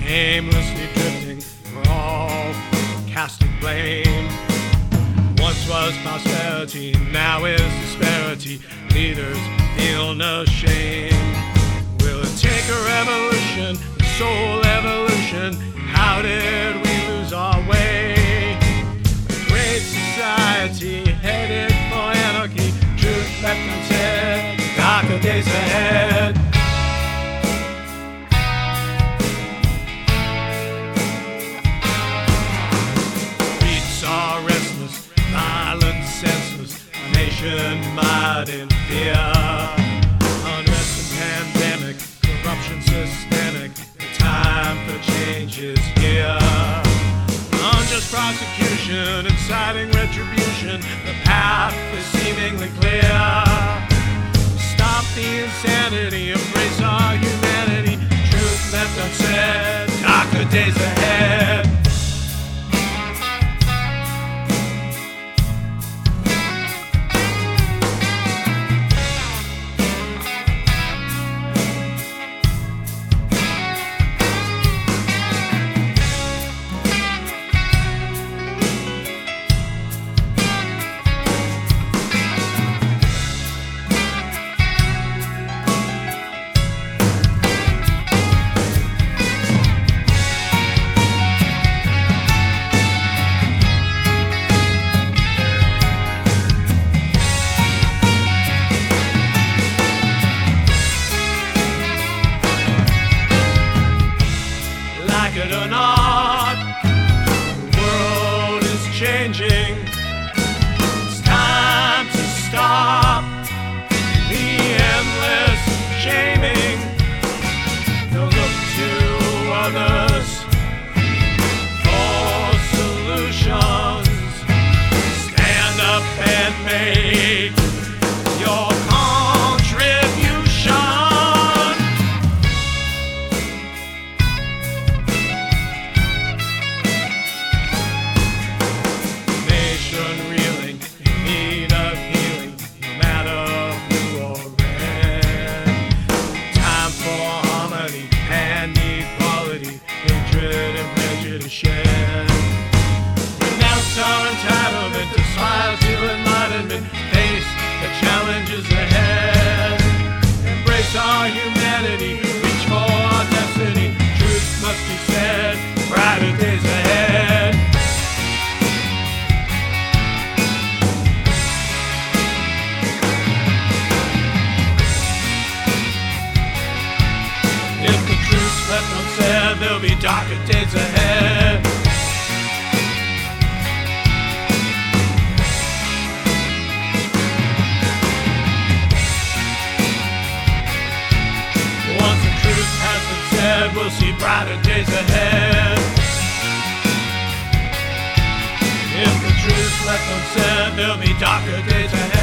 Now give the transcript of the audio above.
aimlessly drifting, we're all casting blame. Once was prosperity, now is disparity. Leaders feel no shame. Will it take a revolution, a soul evolution? How did we lose our way? A great society headed for anarchy. Truth left unsaid, darker days ahead. Beats are restless, violence senseless, a nation mired in fear. Unrest and pandemic, corruption systemic, the time for change is here. Unjust prosecution, inciting retribution, the path is seemingly clear. Stop the insanity, embrace our humanity, truth left unsaid, darker days ahead. Like it or not, the world is changing. It's time to stop the endless shaming. Don't look to others for solutions. Stand up and make your contribution. Renounce our entitlement, aspire to enlightenment, face the challenges ahead. Embrace our humanity, reach for our destiny, truth must be said, brighter days ahead. If the truth's left unsaid, there'll be darker days ahead. Once the truth has been said, we'll see brighter days ahead. If the truth's left unsaid, there'll be darker days ahead.